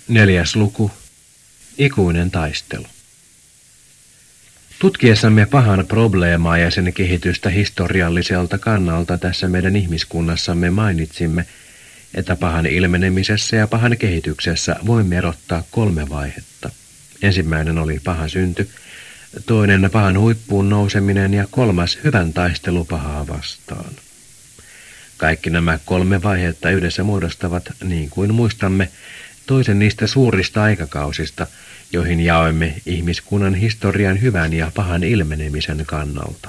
4. luku. Ikuinen taistelu. Tutkiessamme pahan probleemaa ja sen kehitystä historialliselta kannalta tässä meidän ihmiskunnassamme mainitsimme, että pahan ilmenemisessä ja pahan kehityksessä voimme erottaa 3 vaihetta. Ensimmäinen oli paha synty, toinen pahan huippuun nouseminen ja 3. hyvän taistelu pahaa vastaan. Kaikki nämä 3 vaihetta yhdessä muodostavat, niin kuin muistamme, toisen niistä suurista aikakausista, joihin jaoimme ihmiskunnan historian hyvän ja pahan ilmenemisen kannalta.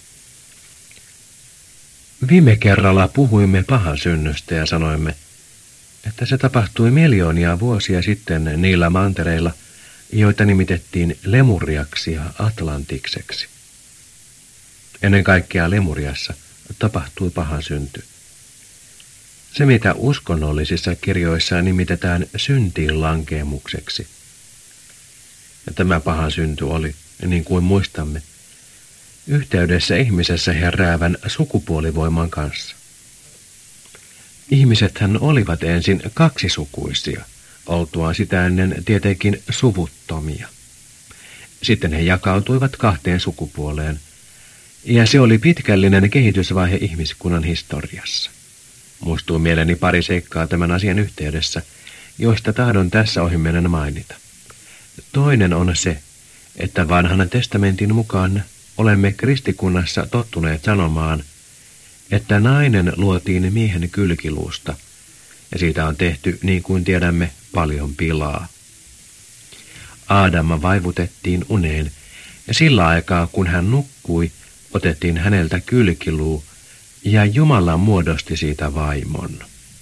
Viime kerralla puhuimme pahan synnystä ja sanoimme, että se tapahtui miljoonia vuosia sitten niillä mantereilla, joita nimitettiin Lemuriaksi ja Atlantikseksi. Ennen kaikkea Lemuriassa tapahtui pahan synty. Se, mitä uskonnollisissa kirjoissa nimitetään syntiinlankeemukseksi. Ja tämä pahan synty oli, niin kuin muistamme, yhteydessä ihmisessä heräävän sukupuolivoiman kanssa. Ihmisethän olivat ensin kaksisukuisia, oltuaan sitä ennen tietenkin suvuttomia. Sitten he jakautuivat 2 sukupuoleen, ja se oli pitkällinen kehitysvaihe ihmiskunnan historiassa. Muistuu mieleeni pari seikkaa tämän asian yhteydessä, joista tahdon tässä ohimennen mainita. Toinen on se, että vanhan testamentin mukaan olemme kristikunnassa tottuneet sanomaan, että nainen luotiin miehen kylkiluusta, ja siitä on tehty, niin kuin tiedämme, paljon pilaa. Aadama vaivutettiin uneen, ja sillä aikaa, kun hän nukkui, otettiin häneltä kylkiluu, ja Jumala muodosti siitä vaimon.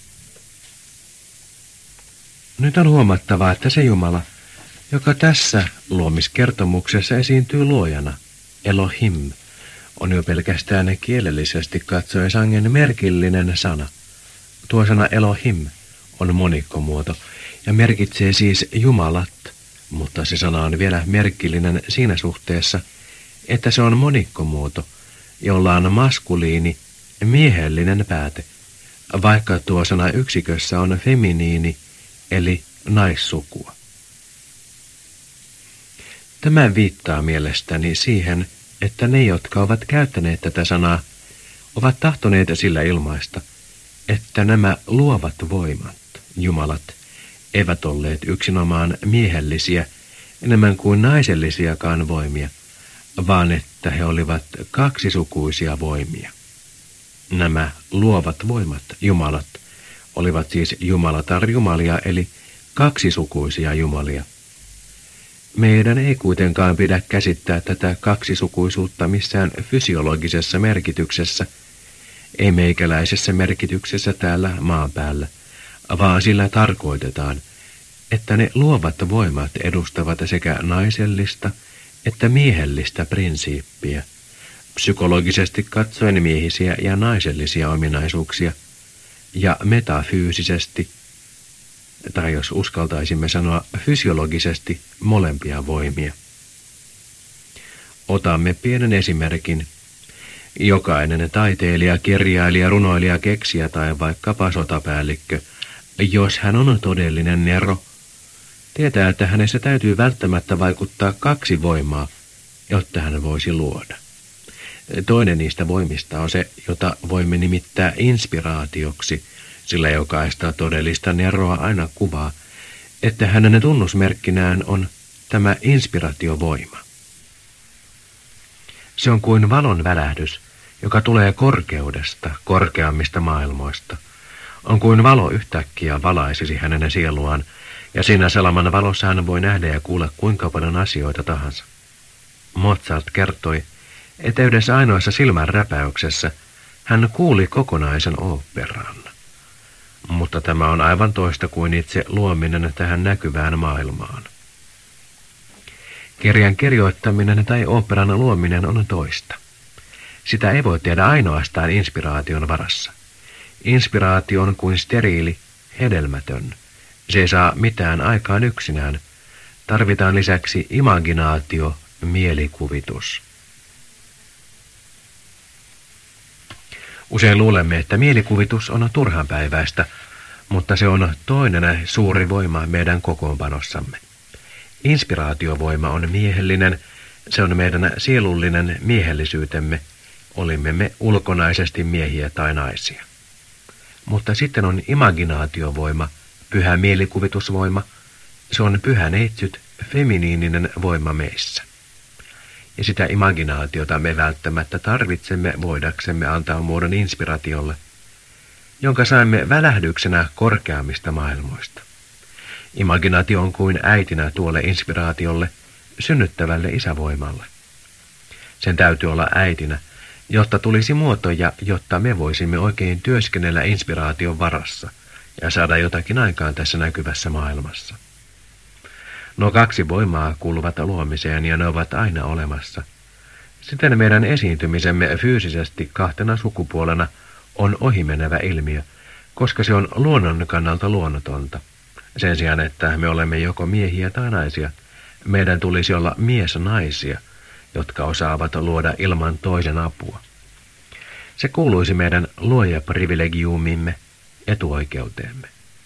Nyt on huomattava, että se Jumala, joka tässä luomiskertomuksessa esiintyy luojana, Elohim, on jo pelkästään kielellisesti katsoen sangen merkillinen sana. Tuo sana Elohim on monikkomuoto ja merkitsee siis Jumalat, mutta se sana on vielä merkillinen siinä suhteessa, että se on monikkomuoto, jolla on maskuliini, miehellinen pääte, vaikka tuo sana yksikössä on feminiini, eli naissukua. Tämä viittaa mielestäni siihen, että ne, jotka ovat käyttäneet tätä sanaa, ovat tahtoneet sillä ilmaista, että nämä luovat voimat, jumalat, eivät olleet yksinomaan miehellisiä, enemmän kuin naisellisiakaan voimia, vaan että he olivat kaksisukuisia voimia. Nämä luovat voimat, jumalat, olivat siis jumalatar-jumalia, eli kaksisukuisia jumalia. Meidän ei kuitenkaan pidä käsittää tätä kaksisukuisuutta missään fysiologisessa merkityksessä, ei meikäläisessä merkityksessä täällä maan päällä, vaan sillä tarkoitetaan, että ne luovat voimat edustavat sekä naisellista että miehellistä prinsiippiä, psykologisesti katsoen miehisiä ja naisellisia ominaisuuksia, ja metafyysisesti, tai jos uskaltaisimme sanoa fysiologisesti, molempia voimia. Otamme pienen esimerkin. Jokainen taiteilija, kirjailija, runoilija, keksijä tai vaikkapa sotapäällikkö, jos hän on todellinen nero, tietää, että hänessä täytyy välttämättä vaikuttaa 2 voimaa, jotta hän voisi luoda. Toinen niistä voimista on se, jota voimme nimittää inspiraatioksi, sillä jokaista todellista neroa aina kuvaa, että hänen tunnusmerkkinään on tämä inspiratiovoima. Se on kuin valon välähdys, joka tulee korkeudesta, korkeammista maailmoista. On kuin valo yhtäkkiä valaisisi hänen sieluaan, ja siinä salaman valossa hän voi nähdä ja kuulla kuinka paljon asioita tahansa. Mozart kertoi, että yhdessä ainoassa silmänräpäyksessä hän kuuli kokonaisen oopperan. Mutta tämä on aivan toista kuin itse luominen tähän näkyvään maailmaan. Kirjan kirjoittaminen tai oopperan luominen on toista. Sitä ei voi tehdä ainoastaan inspiraation varassa. Inspiraatio on kuin steriili, hedelmätön. Se ei saa mitään aikaan yksinään. Tarvitaan lisäksi imaginaatio, mielikuvitus. Usein luulemme, että mielikuvitus on turhanpäiväistä, mutta se on toinen suuri voima meidän kokoonpanossamme. Inspiraatiovoima on miehellinen, se on meidän sielullinen miehellisyytemme, olimme me ulkonaisesti miehiä tai naisia. Mutta sitten on imaginaatiovoima, pyhä mielikuvitusvoima, se on pyhä neitsyt, feminiininen voima meissä. Ja sitä imaginaatiota me välttämättä tarvitsemme voidaksemme antaa muodon inspiraatiolle, jonka saimme välähdyksenä korkeammista maailmoista. Imaginaatio on kuin äitinä tuolle inspiraatiolle, synnyttävälle isävoimalle. Sen täytyy olla äitinä, jotta tulisi muotoja, jotta me voisimme oikein työskennellä inspiraation varassa ja saada jotakin aikaan tässä näkyvässä maailmassa. No 2 voimaa kuuluvat luomiseen ja ne ovat aina olemassa. Siten meidän esiintymisemme fyysisesti 2 sukupuolena on ohimenevä ilmiö, koska se on luonnon kannalta luonnotonta. Sen sijaan, että me olemme joko miehiä tai naisia, meidän tulisi olla mies-naisia, jotka osaavat luoda ilman toisen apua. Se kuuluisi meidän luojaprivilegiumimme, etuoikeuteemme.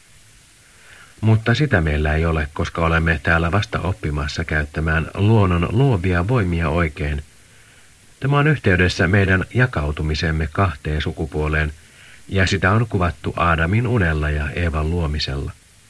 Mutta sitä meillä ei ole, koska olemme täällä vasta oppimassa käyttämään luonnon luovia voimia oikein. Tämä on yhteydessä meidän jakautumisemme 2 sukupuoleen, ja sitä on kuvattu Aadamin unella ja Eevan luomisella.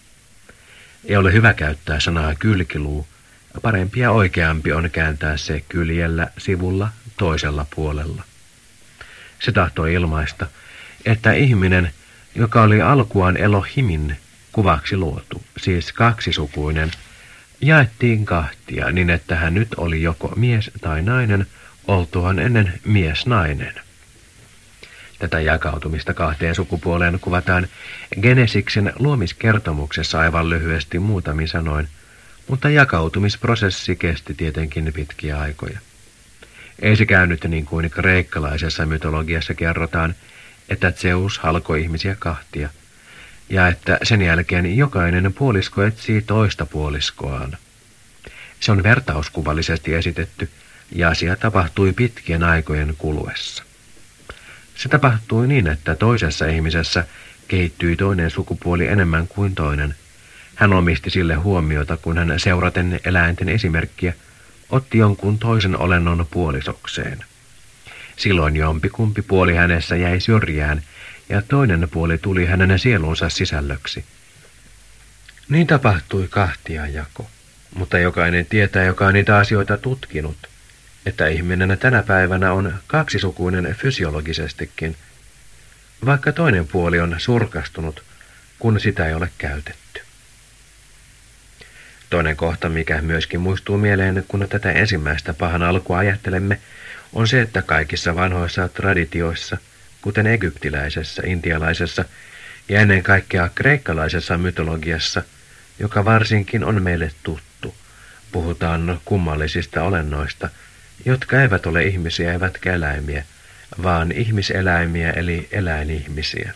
Ei ole hyvä käyttää sanaa kylkiluu, parempi ja oikeampi on kääntää se kyljellä sivulla toisella puolella. Se tahtoi ilmaista, että ihminen, joka oli alkuaan Elohimin kuvaksi luotu, siis 2-sukuinen, jaettiin 2 niin, että hän nyt oli joko mies tai nainen, oltuaan ennen mies-nainen. Tätä jakautumista 2 sukupuoleen kuvataan Genesiksen luomiskertomuksessa aivan lyhyesti muutamin sanoin, mutta jakautumisprosessi kesti tietenkin pitkiä aikoja. Ei se käynyt niin kuin kreikkalaisessa mytologiassa kerrotaan, että Zeus halkoi ihmisiä 2, ja että sen jälkeen jokainen puolisko etsii toista puoliskoaan. Se on vertauskuvallisesti esitetty, ja asia tapahtui pitkien aikojen kuluessa. Se tapahtui niin, että toisessa ihmisessä kehittyi toinen sukupuoli enemmän kuin toinen. Hän omisti sille huomiota, kun hän seuraten eläinten esimerkkiä otti jonkun toisen olennon puolisokseen. Silloin jompikumpi puoli hänessä jäi syrjään, ja toinen puoli tuli hänen sielunsa sisällöksi. Niin tapahtui 2 jako, mutta jokainen tietää, joka on niitä asioita tutkinut, että ihminen tänä päivänä on 2-sukuinen fysiologisestikin, vaikka toinen puoli on surkastunut, kun sitä ei ole käytetty. Toinen kohta, mikä myöskin muistuu mieleen, kun tätä ensimmäistä pahan alkua ajattelemme, on se, että kaikissa vanhoissa traditioissa, kuten egyptiläisessä, intialaisessa ja ennen kaikkea kreikkalaisessa mytologiassa, joka varsinkin on meille tuttu, puhutaan kummallisista olennoista, jotka eivät ole ihmisiä eivätkä eläimiä, vaan ihmiseläimiä eli eläinihmisiä.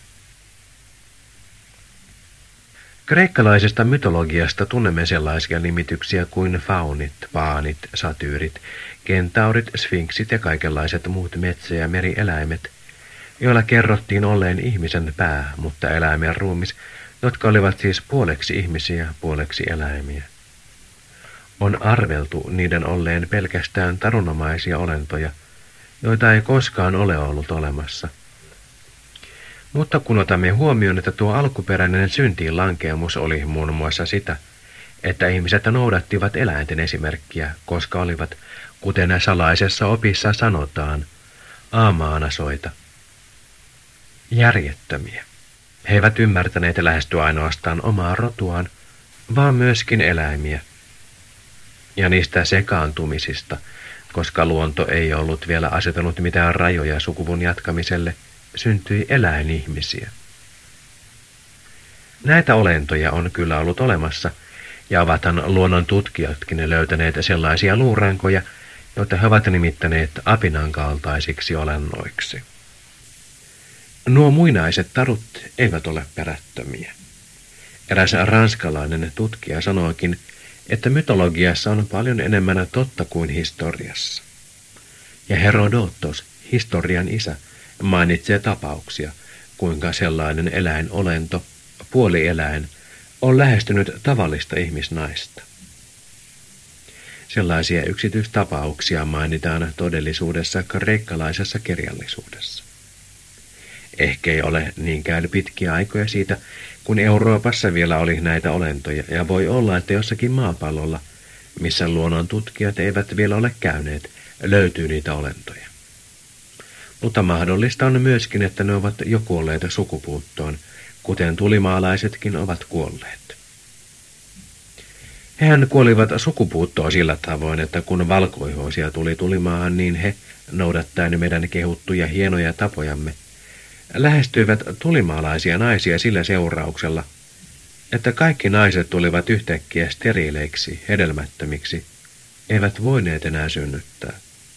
Kreikkalaisesta mytologiasta tunnemme sellaisia nimityksiä kuin faunit, paanit, satyyrit, kentaurit, sfinksit ja kaikenlaiset muut metsä- ja merieläimet, joilla kerrottiin olleen ihmisen pää, mutta eläimen ruumis, jotka olivat siis puoleksi ihmisiä, puoleksi eläimiä. On arveltu niiden olleen pelkästään tarunomaisia olentoja, joita ei koskaan ole ollut olemassa. Mutta kun otamme huomioon, että tuo alkuperäinen syntiin lankeamus oli muun muassa sitä, että ihmiset noudattivat eläinten esimerkkiä, koska olivat, kuten salaisessa opissa sanotaan, aamaanasoita, järjettömiä. He eivät ymmärtäneet lähestyä ainoastaan omaa rotuaan, vaan myöskin eläimiä. Ja niistä sekaantumisista, koska luonto ei ollut vielä asetanut mitään rajoja sukuvun jatkamiselle, syntyi eläinihmisiä. Näitä olentoja on kyllä ollut olemassa, ja ovathan luonnon tutkijatkin löytäneet sellaisia luurankoja, joita he ovat nimittäneet apinan kaltaisiksi olennoiksi. Nuo muinaiset tarut eivät ole perättömiä. Eräs ranskalainen tutkija sanoikin, että mytologiassa on paljon enemmän totta kuin historiassa. Ja Herodotos, historian isä, mainitsee tapauksia, kuinka sellainen eläinolento, puolieläin on lähestynyt tavallista ihmisnaista. Sellaisia yksityistapauksia mainitaan todellisuudessa kreikkalaisessa kirjallisuudessa. Ehkä ei ole niinkään pitkiä aikoja siitä, kun Euroopassa vielä oli näitä olentoja, ja voi olla, että jossakin maapallolla, missä luonnon tutkijat eivät vielä ole käyneet, löytyy niitä olentoja. Mutta mahdollista on myöskin, että ne ovat jo kuolleet sukupuuttoon, kuten tulimaalaisetkin ovat kuolleet. Hehän kuolivat sukupuuttoon sillä tavoin, että kun valkoihoisia tuli tulimaahan, niin he, noudattaen meidän kehuttuja hienoja tapojamme, lähestyivät tulimaalaisia naisia sillä seurauksella, että kaikki naiset tulivat yhtäkkiä steriileiksi, hedelmättömiksi, eivät voineet enää synnyttää.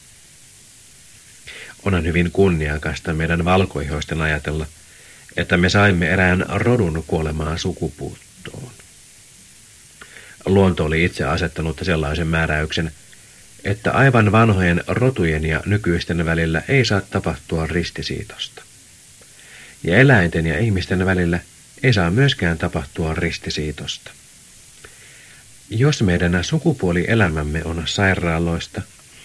Onhan hyvin kunniakasta meidän valkoihoisten ajatella, että me saimme erään rodun kuolemaan sukupuuttoon. Luonto oli itse asettanut sellaisen määräyksen, että aivan vanhojen rotujen ja nykyisten välillä ei saa tapahtua ristisiitosta. Ja eläinten ja ihmisten välillä ei saa myöskään tapahtua ristisiitosta. Jos meidän sukupuolielämämme on sairaaloista,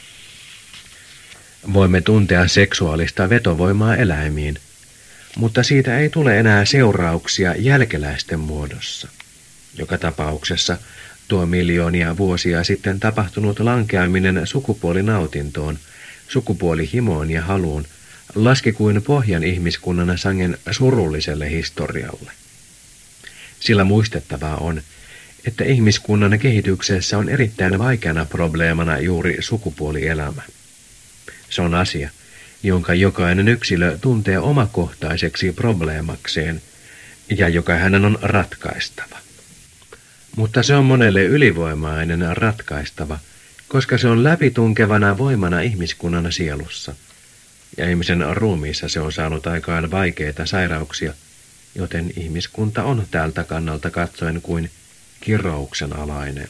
voimme tuntea seksuaalista vetovoimaa eläimiin, mutta siitä ei tule enää seurauksia jälkeläisten muodossa. Joka tapauksessa tuo miljoonia vuosia sitten tapahtunut lankeaminen sukupuolinautintoon, sukupuolihimoon ja haluun laski kuin pohjan ihmiskunnan sangen surulliselle historialle. Sillä muistettavaa on, että ihmiskunnan kehityksessä on erittäin vaikeana probleemana juuri sukupuolielämä. Se on asia, jonka jokainen yksilö tuntee omakohtaiseksi probleemakseen ja joka hänen on ratkaistava. Mutta se on monelle ylivoimainen ratkaistava, koska se on läpitunkevana voimana ihmiskunnan sielussa. Ja ihmisen ruumiissa se on saanut aikaan vaikeita sairauksia, joten ihmiskunta on tältä kannalta katsoen kuin kirouksen alainen.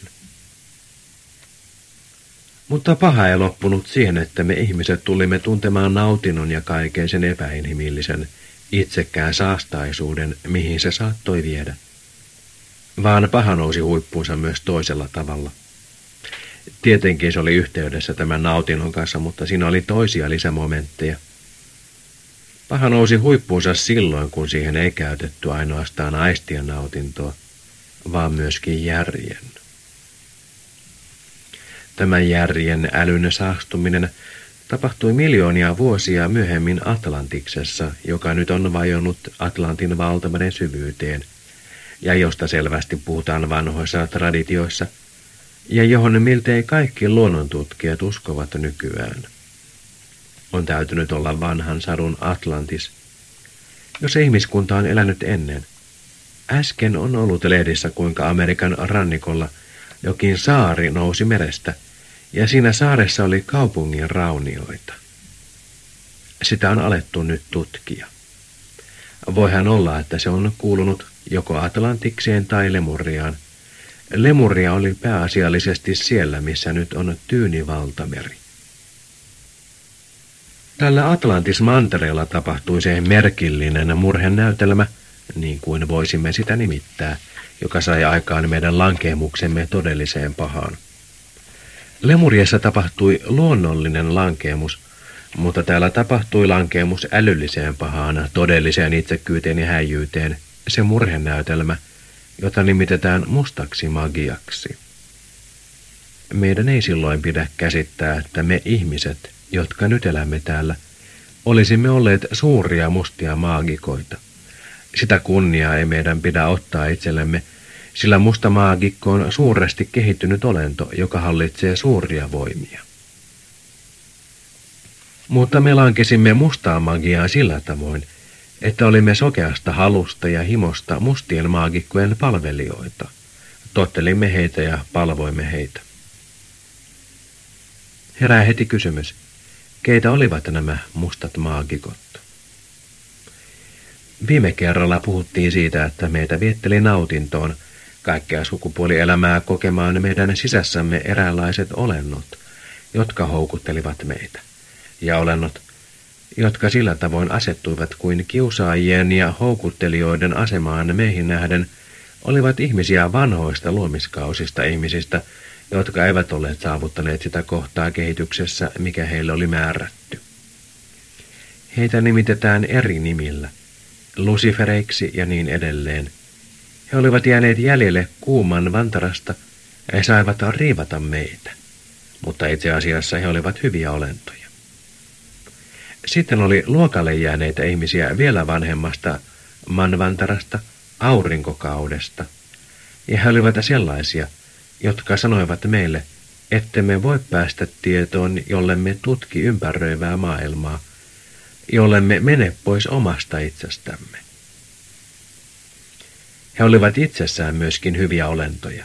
Mutta paha ei loppunut siihen, että me ihmiset tulimme tuntemaan nautinnon ja kaiken sen epäinhimillisen, itsekään saastaisuuden, mihin se saattoi viedä. Vaan paha nousi huippuunsa myös toisella tavalla. Tietenkin se oli yhteydessä tämän nautinnon kanssa, mutta siinä oli toisia lisämomentteja. Paha nousi huippuunsa silloin, kun siihen ei käytetty ainoastaan aistien nautintoa, vaan myöskin järjen. Tämän järjen älyn saastuminen tapahtui miljoonia vuosia myöhemmin Atlantiksessa, joka nyt on vajonnut Atlantin valtameren syvyyteen, ja josta selvästi puhutaan vanhoissa traditioissa, ja johon miltei kaikki luonnontutkijat uskovat nykyään. On täytynyt olla vanhan sadun Atlantis, jos ihmiskunta on elänyt ennen. Äsken on ollut lehdissä, kuinka Amerikan rannikolla jokin saari nousi merestä, ja siinä saaressa oli kaupungin raunioita. Sitä on alettu nyt tutkia. Voihan olla, että se on kuulunut joko Atlantikseen tai Lemuriaan. Lemuria oli pääasiallisesti siellä, missä nyt on Tyyni-valtameri. Tällä Atlantis-mantereella tapahtui se merkillinen murhenäytelmä, niin kuin voisimme sitä nimittää, joka sai aikaan meidän lankeemuksemme todelliseen pahaan. Lemuriassa tapahtui luonnollinen lankeemus, mutta täällä tapahtui lankeemus älylliseen pahaan, todelliseen itsekkyyteen ja häijyyteen, se murhenäytelmä, jota nimitetään mustaksi magiaksi. Meidän ei silloin pidä käsittää, että me ihmiset, jotka nyt elämme täällä, olisimme olleet suuria mustia maagikoita. Sitä kunniaa ei meidän pidä ottaa itsellemme, sillä musta maagikko on suuresti kehittynyt olento, joka hallitsee suuria voimia. Mutta me lankesimme mustaa magiaa sillä tavoin, että olimme sokeasta halusta ja himosta mustien maagikkojen palvelijoita. Tottelimme heitä ja palvoimme heitä. Herää heti kysymys, keitä olivat nämä mustat maagikot? Viime kerralla puhuttiin siitä, että meitä vietteli nautintoon, kaikkea sukupuolielämää kokemaan meidän sisässämme eräänlaiset olennot, jotka houkuttelivat meitä. Ja olennot, jotka sillä tavoin asettuivat kuin kiusaajien ja houkuttelijoiden asemaan meihin nähden, olivat ihmisiä vanhoista luomiskausista ihmisistä, jotka eivät olleet saavuttaneet sitä kohtaa kehityksessä, mikä heille oli määrätty. Heitä nimitetään eri nimillä, lucifereiksi ja niin edelleen. He olivat jääneet jäljelle kuuman vantarasta ja he saivat riivata meitä, mutta itse asiassa he olivat hyviä olentoja. Sitten oli luokalle jääneitä ihmisiä vielä vanhemmasta manvantarasta, aurinkokaudesta, ja he olivat sellaisia, jotka sanoivat meille, ettemme voi päästä tietoon, jollemme tutki ympäröivää maailmaa, jollemme mene pois omasta itsestämme. He olivat itsessään myöskin hyviä olentoja.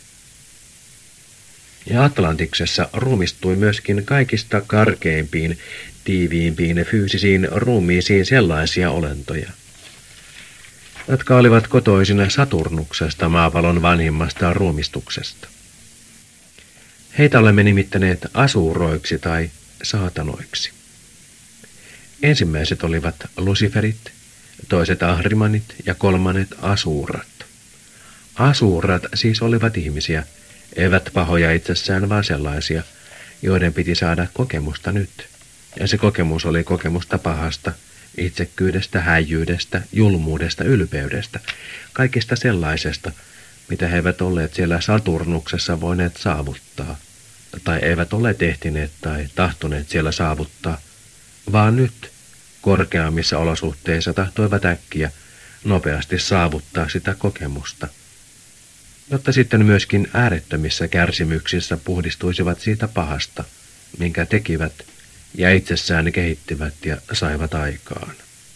Ja Atlantiksessa ruumistui myöskin kaikista karkeimpiin, tiiviimpiin fyysisiin ruumiisiin sellaisia olentoja, jotka olivat kotoisin Saturnuksesta, maapallon vanhimmasta ruumistuksesta. Heitä olemme nimittäneet asuuroiksi tai saatanoiksi. Ensimmäiset olivat luciferit, toiset ahrimanit ja kolmannet asuurat. Asuurat siis olivat ihmisiä, eivät pahoja itsessään, vaan sellaisia, joiden piti saada kokemusta nyt. Ja se kokemus oli kokemusta pahasta, itsekkyydestä, häijyydestä, julmuudesta, ylpeydestä, kaikista sellaisesta, mitä he eivät olleet siellä Saturnuksessa voineet saavuttaa, tai eivät ole tehtineet tai tahtoneet siellä saavuttaa, vaan nyt korkeammissa olosuhteissa tahtoivat äkkiä nopeasti saavuttaa sitä kokemusta, jotta sitten myöskin äärettömissä kärsimyksissä puhdistuisivat siitä pahasta, minkä tekivät ja itsessään kehittivät ja saivat aikaan.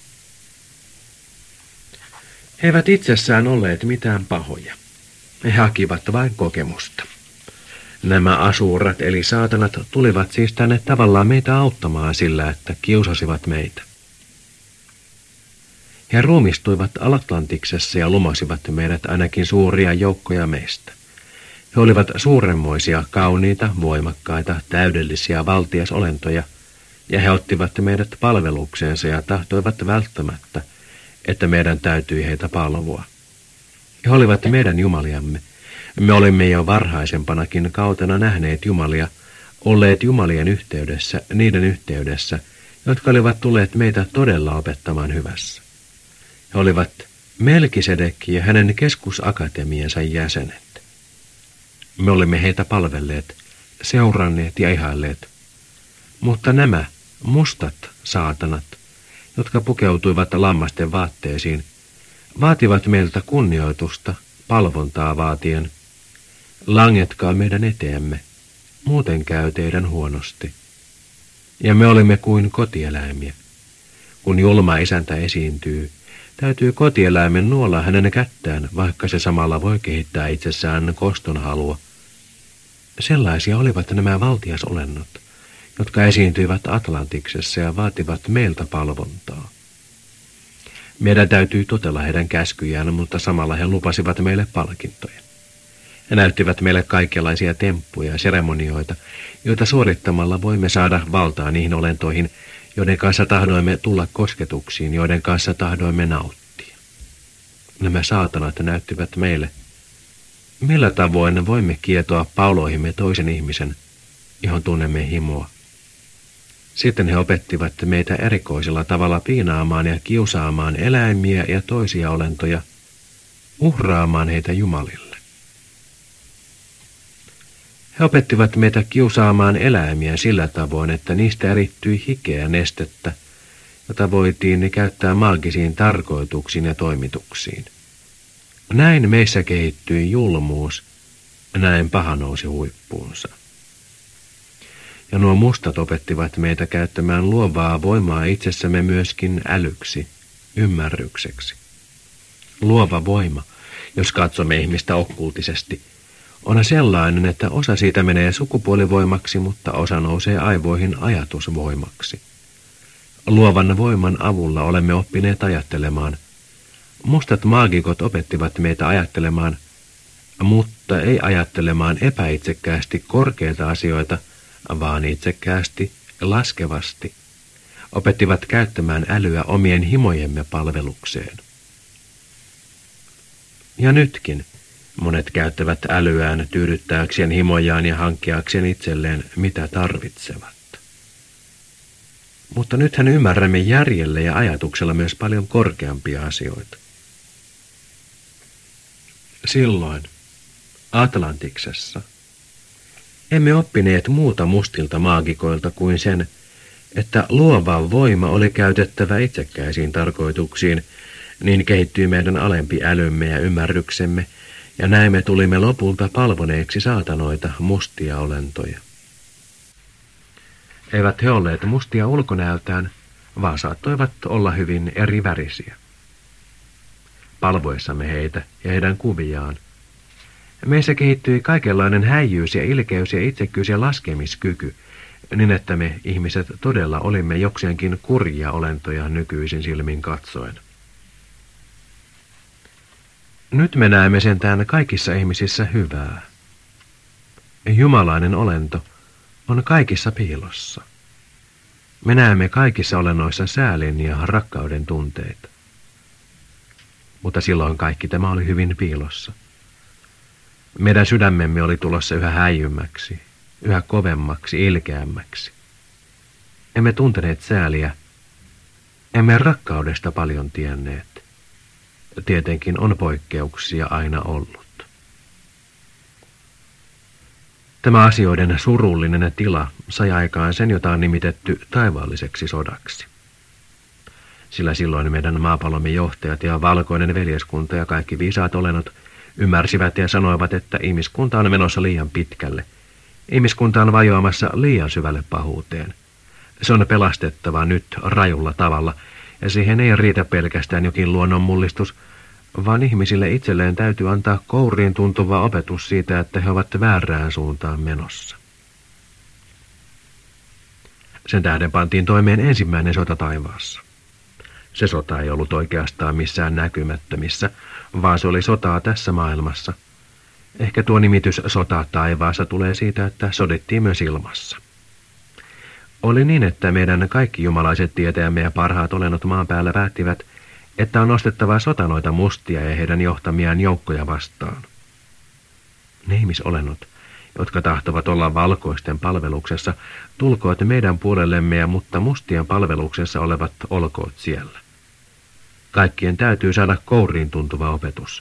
He eivät itsessään olleet mitään pahoja. He hakivat vain kokemusta. Nämä asuurat eli saatanat tulivat siis tänne tavallaan meitä auttamaan sillä, että kiusasivat meitä. He ruumistuivat Atlantiksessa ja lumasivat meidät ainakin suuria joukkoja meistä. He olivat suuremmoisia, kauniita, voimakkaita, täydellisiä valtiasolentoja, ja he ottivat meidät palvelukseensa ja tahtoivat välttämättä, että meidän täytyi heitä palvoa. He olivat meidän jumaliamme. Me olimme jo varhaisempanakin kautena nähneet jumalia, olleet jumalien yhteydessä, niiden yhteydessä, jotka olivat tulleet meitä todella opettamaan hyvässä. He olivat Melkisedek ja hänen keskusakatemiansa jäsenet. Me olimme heitä palvelleet, seuranneet ja ihailleet. Mutta nämä mustat saatanat, jotka pukeutuivat lammasten vaatteisiin, vaativat meiltä kunnioitusta, palvontaa vaatien. Langetkaa meidän eteemme, muuten käy teidän huonosti. Ja me olimme kuin kotieläimiä. Kun julma isäntä esiintyy, täytyy kotieläimen nuolla hänen kättään, vaikka se samalla voi kehittää itsessään kostonhalua. Sellaisia olivat nämä valtiasolennot, jotka esiintyivät Atlantiksessa ja vaativat meiltä palvontaa. Meidän täytyy totella heidän käskyjään, mutta samalla he lupasivat meille palkintoja. He näyttivät meille kaikenlaisia temppuja ja seremonioita, joita suorittamalla voimme saada valtaa niihin olentoihin, joiden kanssa tahdoimme tulla kosketuksiin, joiden kanssa tahdoimme nauttia. Nämä saatanat näyttivät meille, millä tavoin voimme kietoa pauloihimme toisen ihmisen, johon tunnemme himoa. Sitten he opettivat meitä erikoisella tavalla piinaamaan ja kiusaamaan eläimiä ja toisia olentoja, uhraamaan heitä jumalille. He opettivat meitä kiusaamaan eläimiä sillä tavoin, että niistä erittyi hikeä ja nestettä, jota voitiin käyttää maagisiin tarkoituksiin ja toimituksiin. Näin meissä kehittyi julmuus, näin paha nousi huippuunsa. Ja nuo mustat opettivat meitä käyttämään luovaa voimaa itsessämme myöskin älyksi, ymmärrykseksi. Luova voima, jos katsomme ihmistä okkultisesti, on sellainen, että osa siitä menee sukupuolivoimaksi, mutta osa nousee aivoihin ajatusvoimaksi. Luovan voiman avulla olemme oppineet ajattelemaan. Mustat maagikot opettivat meitä ajattelemaan, mutta ei ajattelemaan epäitsekkäästi korkeita asioita, vaan itsekkäästi, laskevasti. opettivat käyttämään älyä omien himojemme palvelukseen. Ja nytkin monet käyttävät älyään tyydyttääkseen himojaan ja hankkiakseen itselleen mitä tarvitsevat. Mutta nythän ymmärrämme järjellä ja ajatuksella myös paljon korkeampia asioita. Silloin Atlantiksessa emme oppineet muuta mustilta maagikoilta kuin sen, että luova voima oli käytettävä itsekkäisiin tarkoituksiin, niin kehittyi meidän alempi älymme ja ymmärryksemme, ja näin me tulimme lopulta palvoneeksi saatanoita mustia olentoja. Eivät he olleet mustia ulkonäöltään, vaan saattoivat olla hyvin eri värisiä. Palvoessamme heitä ja heidän kuviaan, meissä kehittyi kaikenlainen häijyys ja ilkeys ja itsekkyys ja laskemiskyky, niin että me ihmiset todella olimme jokseenkin kurjia olentoja nykyisin silmin katsoen. Nyt me näemme sentään kaikissa ihmisissä hyvää. Jumalainen olento on kaikissa piilossa. Me näemme kaikissa olennoissa säälin ja rakkauden tunteita. Mutta silloin kaikki tämä oli hyvin piilossa. Meidän sydämemme oli tulossa yhä häijymmäksi, yhä kovemmaksi, ilkeämmäksi. Emme tunteneet sääliä, emme rakkaudesta paljon tienneet. Tietenkin on poikkeuksia aina ollut. Tämä asioiden surullinen tila sai aikaan sen, jota on nimitetty taivaalliseksi sodaksi. Sillä silloin meidän maapallomme johtajat ja valkoinen veljeskunta ja kaikki viisaat olennot ymmärsivät ja sanoivat, että ihmiskunta on menossa liian pitkälle. Ihmiskunta on vajoamassa liian syvälle pahuuteen. Se on pelastettava nyt rajulla tavalla, ja siihen ei riitä pelkästään jokin luonnonmullistus, vaan ihmisille itselleen täytyy antaa kouriin tuntuva opetus siitä, että he ovat väärään suuntaan menossa. Sen tähden pantiin toimeen ensimmäinen sota taivaassa. Se sota ei ollut oikeastaan missään näkymättömissä, vaan se oli sotaa tässä maailmassa. Ehkä tuo nimitys sota taivaassa tulee siitä, että sodittiin myös ilmassa. Oli niin, että meidän kaikki jumalaiset tietäjämme ja parhaat olennot maan päällä päättivät, että on nostettava sotanoita mustia ja heidän johtamiaan joukkoja vastaan. Ne ihmisolennot, jotka tahtovat olla valkoisten palveluksessa, tulkoot meidän puolellemme, mutta mustien palveluksessa olevat olkoot siellä. Kaikkien täytyy saada kouriin tuntuva opetus.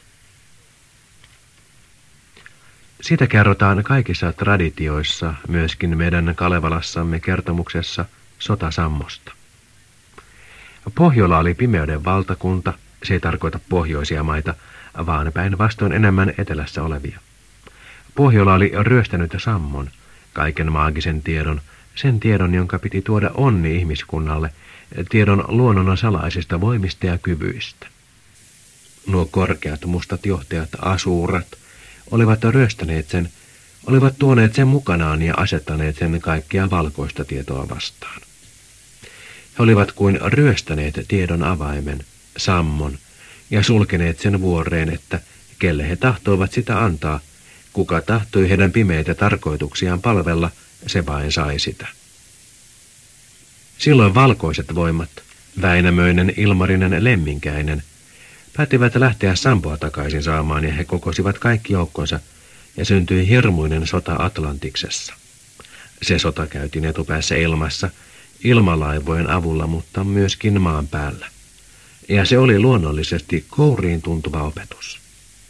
Siitä kerrotaan kaikissa traditioissa, myöskin meidän Kalevalassamme kertomuksessa sotasammosta. Pohjola oli pimeyden valtakunta, se ei tarkoita pohjoisia maita, vaan päinvastoin enemmän etelässä olevia. Pohjola oli ryöstänyt sammon, kaiken maagisen tiedon, sen tiedon, jonka piti tuoda onni ihmiskunnalle, tiedon luonnon salaisista voimista ja kyvyistä. Nuo korkeat mustat johtajat, asuurat, olivat ryöstäneet sen, olivat tuoneet sen mukanaan ja asettaneet sen kaikkia valkoista tietoa vastaan. He olivat kuin ryöstäneet tiedon avaimen, sammon, ja sulkeneet sen vuoreen, että kelle he tahtoivat sitä antaa, kuka tahtoi heidän pimeitä tarkoituksiaan palvella, se vain sai sitä. Silloin valkoiset voimat, Väinämöinen, Ilmarinen, Lemminkäinen, päättivät lähteä Sampoa takaisin saamaan ja he kokosivat kaikki joukkonsa ja syntyi hirmuinen sota Atlantiksessa. Se sota käytiin etupäässä ilmassa, ilmalaivojen avulla, mutta myöskin maan päällä. Ja se oli luonnollisesti kouriin tuntuva opetus.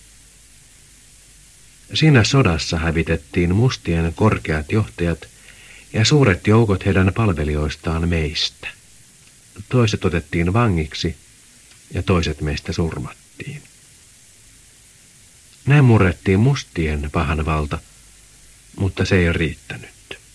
Siinä sodassa hävitettiin mustien korkeat johtajat ja suuret joukot heidän palvelijoistaan meistä. Toiset otettiin vangiksi ja toiset meistä surmattiin. Näin murrettiin mustien pahan valta, mutta se ei riittänyt.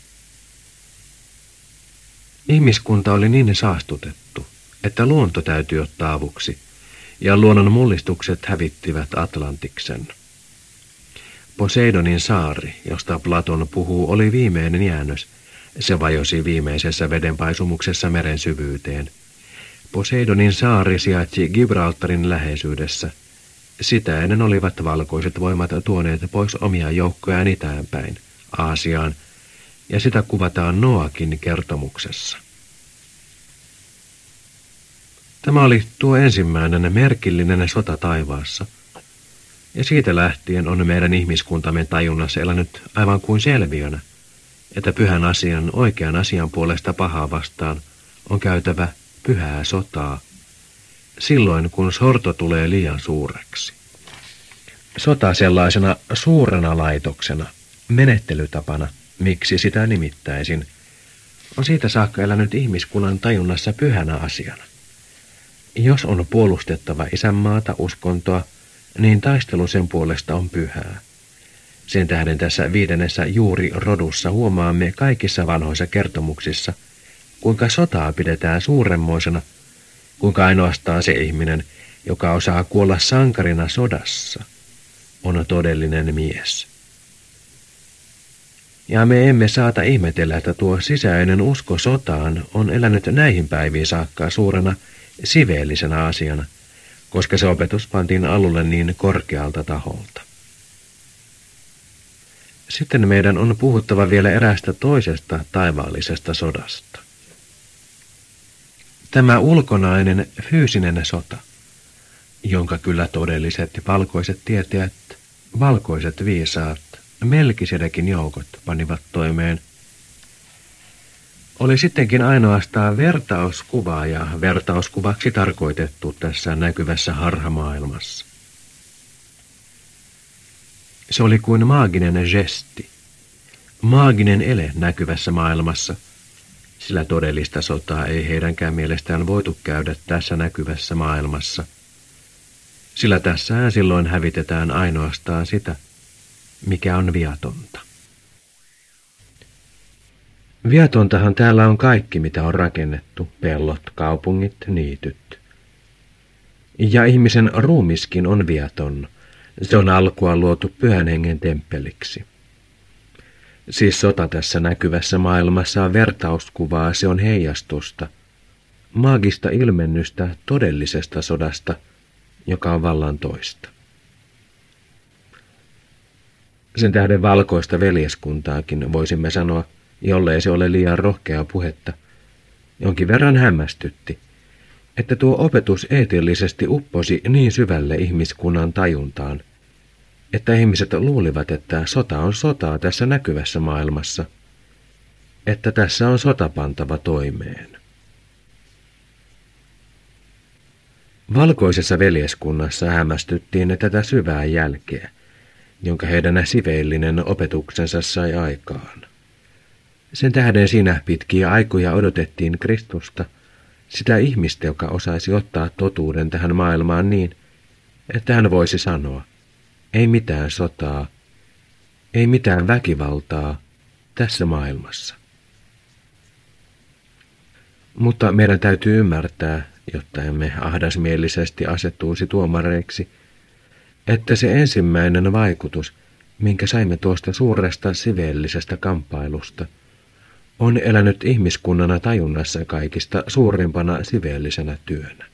Ihmiskunta oli niin saastutettu, että luonto täytyi ottaa avuksi, ja luonnon mullistukset hävittivät Atlantiksen. Poseidonin saari, josta Platon puhuu, oli viimeinen jäännös. Se vajosi viimeisessä vedenpaisumuksessa meren syvyyteen. Poseidonin saari sijaitsi Gibraltarin läheisyydessä. Sitä ennen olivat valkoiset voimat tuoneet pois omia joukkojaan itäänpäin, Aasiaan, ja sitä kuvataan Noakin kertomuksessa. Tämä oli tuo ensimmäinen merkillinen sota taivaassa. Ja siitä lähtien on meidän ihmiskuntamme tajunnassa elänyt aivan kuin selviönä, että pyhän asian, oikean asian puolesta pahaa vastaan on käytävä pyhää sotaa, silloin kun sorto tulee liian suureksi. Sota sellaisena suurena laitoksena, menettelytapana, miksi sitä nimittäisin, on siitä saakka elänyt ihmiskunnan tajunnassa pyhänä asiana. Jos on puolustettava isänmaata, uskontoa, niin taistelu sen puolesta on pyhää. Sen tähden tässä 5. juuri rodussa huomaamme kaikissa vanhoissa kertomuksissa, kuinka sotaa pidetään suuremmoisena, kuinka ainoastaan se ihminen, joka osaa kuolla sankarina sodassa, on todellinen mies. Ja me emme saata ihmetellä, että tuo sisäinen usko sotaan on elänyt näihin päiviin saakka suurena siveellisenä asiana, koska se opetus pantiin alulle niin korkealta taholta. Sitten meidän on puhuttava vielä eräästä toisesta taivaallisesta sodasta. Tämä ulkonainen fyysinen sota, jonka kyllä todelliset valkoiset tietäjät, valkoiset viisaat, Melkisedekin joukot panivat toimeen, oli sittenkin ainoastaan vertauskuva ja vertauskuvaksi tarkoitettu tässä näkyvässä harhamaailmassa. Se oli kuin maaginen gesti, maaginen ele näkyvässä maailmassa, sillä todellista sotaa ei heidänkään mielestään voitu käydä tässä näkyvässä maailmassa, sillä tässähän silloin hävitetään ainoastaan sitä, mikä on viatonta. Viatontahan täällä on kaikki, mitä on rakennettu, pellot, kaupungit, niityt. Ja ihmisen ruumiskin on viaton. Se on alkua luotu pyhän hengen temppeliksi. Siis sota tässä näkyvässä maailmassa on vertauskuvaa, se on heijastusta, maagista ilmennystä todellisesta sodasta, joka on vallan toista. Sen tähden valkoista veljeskuntaakin voisimme sanoa, jollei se ole liian rohkea puhetta, jonkin verran hämmästytti, että tuo opetus eettillisesti upposi niin syvälle ihmiskunnan tajuntaan, että ihmiset luulivat, että sota on sotaa tässä näkyvässä maailmassa, että tässä on sota pantava toimeen. Valkoisessa veljeskunnassa hämmästyttiin tätä syvää jälkeä, jonka heidän siveillinen opetuksensa sai aikaan. Sen tähden siinä pitkiä aikoja odotettiin Kristusta, sitä ihmistä, joka osaisi ottaa totuuden tähän maailmaan niin, että hän voisi sanoa, ei mitään sotaa, ei mitään väkivaltaa tässä maailmassa. Mutta meidän täytyy ymmärtää, jotta emme ahdasmielisesti asettuisi tuomareiksi, että se ensimmäinen vaikutus, minkä saimme tuosta suuresta siveellisestä kamppailusta, on elänyt ihmiskunnana tajunnassa kaikista suurimpana siveellisenä työnä.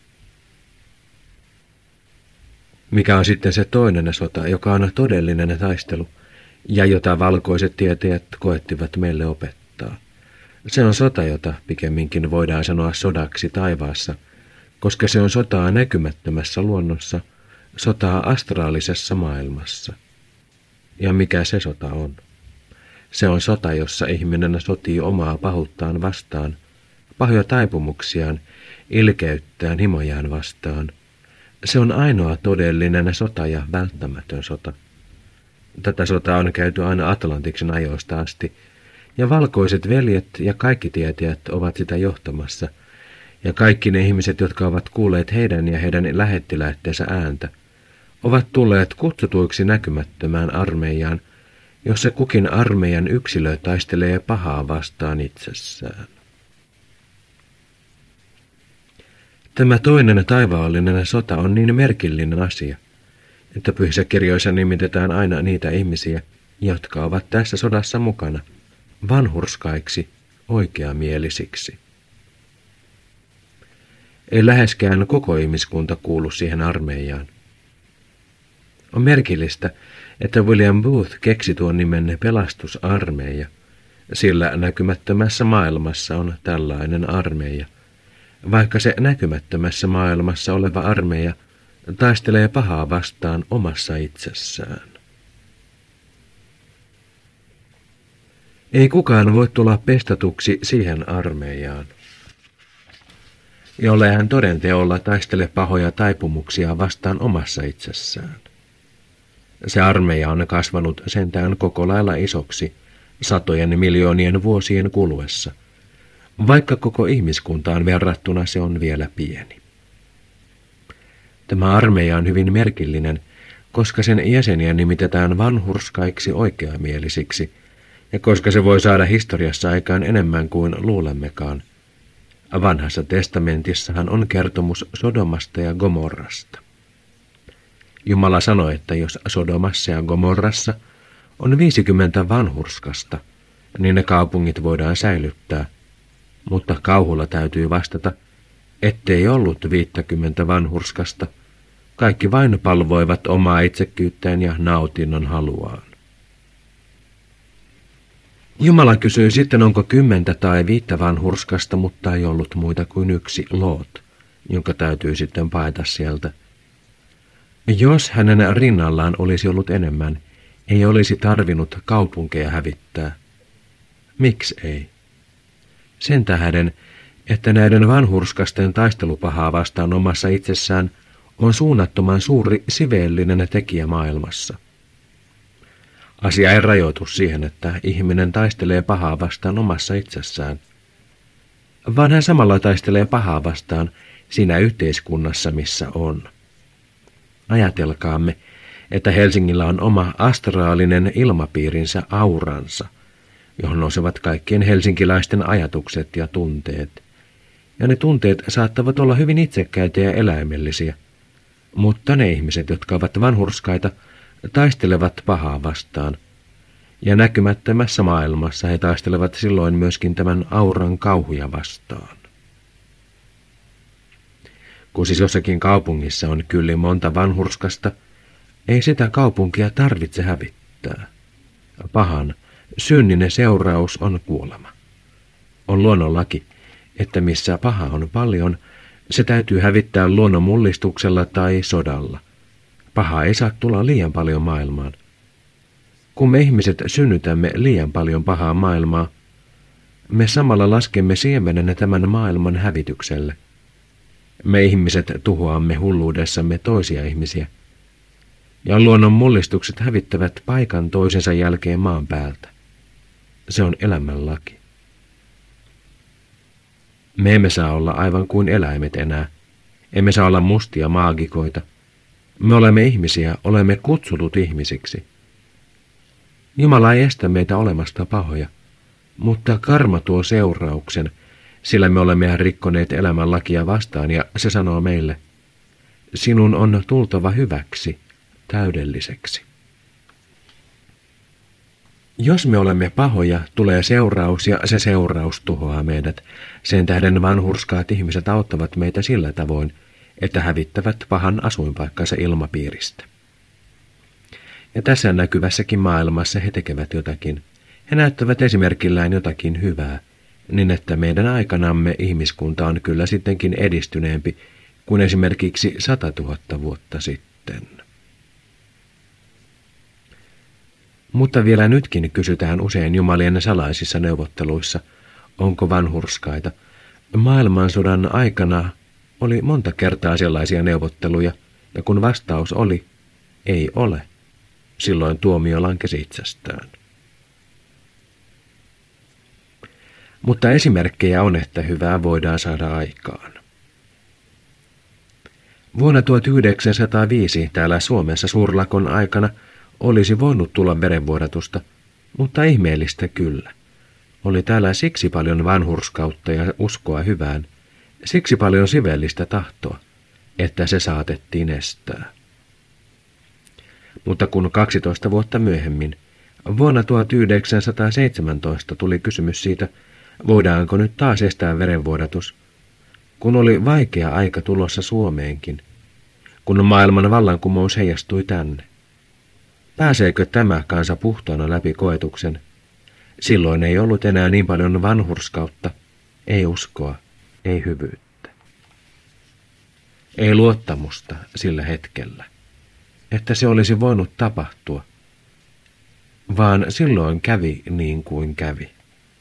Mikä on sitten se toinen sota, joka on todellinen taistelu, ja jota valkoiset tietäjät koettivat meille opettaa? Se on sota, jota pikemminkin voidaan sanoa sodaksi taivaassa, koska se on sotaa näkymättömässä luonnossa, sotaa astraalisessa maailmassa. Ja mikä se sota on? Se on sota, jossa ihminen sotii omaa pahuuttaan vastaan, pahoja taipumuksiaan, ilkeyttään, himojaan vastaan. Se on ainoa todellinen sota ja välttämätön sota. Tätä sotaa on käyty aina Atlantiksen ajoista asti, ja valkoiset veljet ja kaikki tietäjät ovat sitä johtamassa, ja kaikki ne ihmiset, jotka ovat kuulleet heidän ja heidän lähettiläitteensä ääntä, ovat tulleet kutsutuiksi näkymättömään armeijaan, jossa kukin armeijan yksilö taistelee pahaa vastaan itsessään. Tämä toinen taivaallinen sota on niin merkillinen asia, että pyhissä kirjoissa nimitetään aina niitä ihmisiä, jotka ovat tässä sodassa mukana, vanhurskaiksi, oikeamielisiksi. Ei läheskään koko ihmiskunta kuulu siihen armeijaan. On merkillistä, että William Booth keksi tuon nimen pelastusarmeija, sillä näkymättömässä maailmassa on tällainen armeija, vaikka se näkymättömässä maailmassa oleva armeija taistelee pahaa vastaan omassa itsessään. Ei kukaan voi tulla pestatuksi siihen armeijaan, jollei hän toden teolla taistele pahoja taipumuksia vastaan omassa itsessään. Se armeija on kasvanut sentään koko lailla isoksi satojen miljoonien vuosien kuluessa, vaikka koko ihmiskuntaan verrattuna se on vielä pieni. Tämä armeija on hyvin merkillinen, koska sen jäseniä nimitetään vanhurskaiksi oikeamielisiksi, ja koska se voi saada historiassa aikaan enemmän kuin luulemmekaan. Vanhassa testamentissahan on kertomus Sodomasta ja Gomorrasta. Jumala sanoi, että jos Sodomassa ja Gomorrassa on 50 vanhurskasta, niin ne kaupungit voidaan säilyttää, mutta kauhulla täytyy vastata, ettei ollut 50 vanhurskasta, kaikki vain palvoivat omaa itsekkyyttään ja nautinnon haluaan. Jumala kysyi sitten, onko 10 tai 5 vanhurskasta, mutta ei ollut muita kuin yksi, Loot, jonka täytyy sitten paeta sieltä. Jos hänen rinnallaan olisi ollut enemmän, ei olisi tarvinnut kaupunkeja hävittää. Miksi ei? Sen tähden, että näiden vanhurskasten taistelupahaa vastaan omassa itsessään on suunnattoman suuri siveellinen tekijä maailmassa. Asia ei rajoitu siihen, että ihminen taistelee pahaa vastaan omassa itsessään, vaan hän samalla taistelee pahaa vastaan siinä yhteiskunnassa, missä on. Ajatelkaamme, että Helsingillä on oma astraalinen ilmapiirinsä, auransa, johon nousevat kaikkien helsinkiläisten ajatukset ja tunteet. Ja ne tunteet saattavat olla hyvin itsekkäitä ja eläimellisiä, mutta ne ihmiset, jotka ovat vanhurskaita, taistelevat pahaa vastaan, ja näkymättömässä maailmassa he taistelevat silloin myöskin tämän auran kauhuja vastaan. Kun siis jossakin kaupungissa on kyllin monta vanhurskasta, ei sitä kaupunkia tarvitse hävittää. Pahan, synninen seuraus on kuolema. On luonnonlaki, että missä paha on paljon, se täytyy hävittää luonnonmullistuksella tai sodalla. Paha ei saa tulla liian paljon maailmaan. Kun me ihmiset synnytämme liian paljon pahaa maailmaa, me samalla laskemme siemenenä tämän maailman hävitykselle. Me ihmiset tuhoamme hulluudessamme toisia ihmisiä, ja luonnon mullistukset hävittävät paikan toisensa jälkeen maan päältä. Se on elämänlaki. Me emme saa olla aivan kuin eläimet enää. Emme saa olla mustia maagikoita. Me olemme ihmisiä, olemme kutsutut ihmisiksi. Jumala ei estä meitä olemasta pahoja, mutta karma tuo seurauksen, sillä me olemme rikkoneet elämän lakia vastaan, ja se sanoo meille, sinun on tultava hyväksi, täydelliseksi. Jos me olemme pahoja, tulee seuraus, ja se seuraus tuhoaa meidät. Sen tähden vanhurskaat ihmiset auttavat meitä sillä tavoin, että hävittävät pahan asuinpaikkansa ilmapiiristä. Ja tässä näkyvässäkin maailmassa he tekevät jotakin. He näyttävät esimerkillään jotakin hyvää, niin että meidän aikanamme ihmiskunta on kyllä sittenkin edistyneempi kuin esimerkiksi 100 000 vuotta sitten. Mutta vielä nytkin kysytään usein jumalien salaisissa neuvotteluissa, onko vanhurskaita. Maailmansodan aikana oli monta kertaa sellaisia neuvotteluja, ja kun vastaus oli, ei ole, silloin tuomio lankesi itsestään. Mutta esimerkkejä on, että hyvää voidaan saada aikaan. Vuonna 1905 täällä Suomessa suurlakon aikana olisi voinut tulla verenvuodatusta, mutta ihmeellistä kyllä. Oli täällä siksi paljon vanhurskautta ja uskoa hyvään, siksi paljon sivellistä tahtoa, että se saatettiin estää. Mutta kun 12 vuotta myöhemmin, vuonna 1917 tuli kysymys siitä, voidaanko nyt taas estää verenvuodatus, kun oli vaikea aika tulossa Suomeenkin, kun maailman vallankumous heijastui tänne. Pääseekö tämä kansa puhtaana läpi koetuksen? Silloin ei ollut enää niin paljon vanhurskautta, ei uskoa, ei hyvyyttä. Ei luottamusta sillä hetkellä, että se olisi voinut tapahtua, vaan silloin kävi niin kuin kävi.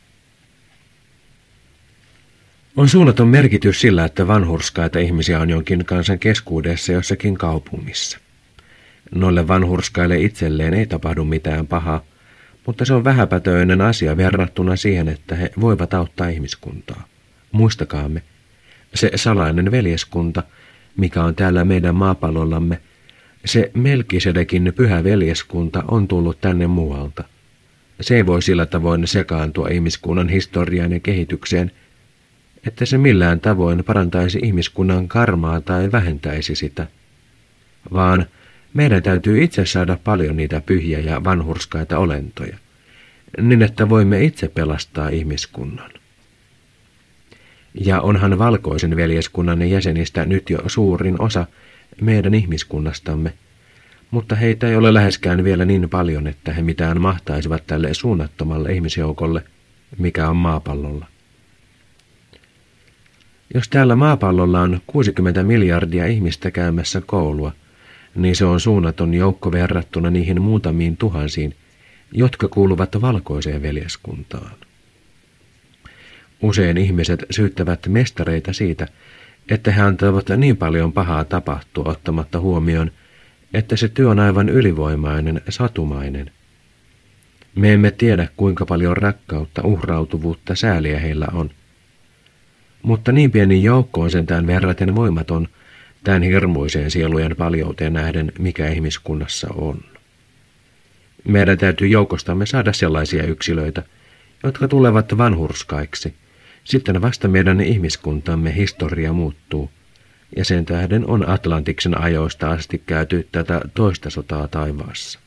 On suunnaton merkitys sillä, että vanhurskaita ihmisiä on jonkin kansan keskuudessa jossakin kaupungissa. Noille vanhurskaille itselleen ei tapahdu mitään pahaa, mutta se on vähäpätöinen asia verrattuna siihen, että he voivat auttaa ihmiskuntaa. Muistakaamme, se salainen veljeskunta, mikä on täällä meidän maapallollamme, se Melkisedekin pyhä veljeskunta on tullut tänne muualta. Se ei voi sillä tavoin sekaantua ihmiskunnan historiaan ja kehitykseen, että se millään tavoin parantaisi ihmiskunnan karmaa tai vähentäisi sitä, vaan meidän täytyy itse saada paljon niitä pyhiä ja vanhurskaita olentoja, niin että voimme itse pelastaa ihmiskunnan. Ja onhan valkoisen veljeskunnan jäsenistä nyt jo suurin osa meidän ihmiskunnastamme, mutta heitä ei ole läheskään vielä niin paljon, että he mitään mahtaisivat tälle suunnattomalle ihmisjoukolle, mikä on maapallolla. Jos täällä maapallolla on 60 miljardia ihmistä käymässä koulua, niin se on suunnaton joukko verrattuna niihin muutamiin tuhansiin, jotka kuuluvat valkoiseen veljeskuntaan. Usein ihmiset syyttävät mestareita siitä, että he antavat niin paljon pahaa tapahtua ottamatta huomioon, että se työ on aivan ylivoimainen, satumainen. Me emme tiedä, kuinka paljon rakkautta, uhrautuvuutta, sääliä heillä on. Mutta niin pieni joukko on sentään verraten voimaton tämän hirmuiseen sielujen paljouteen nähden, mikä ihmiskunnassa on. Meidän täytyy joukostamme saada sellaisia yksilöitä, jotka tulevat vanhurskaiksi. Sitten vasta meidän ihmiskuntamme historia muuttuu, ja sen tähden on Atlantiksen ajoista asti käyty tätä toista sotaa taivaassa.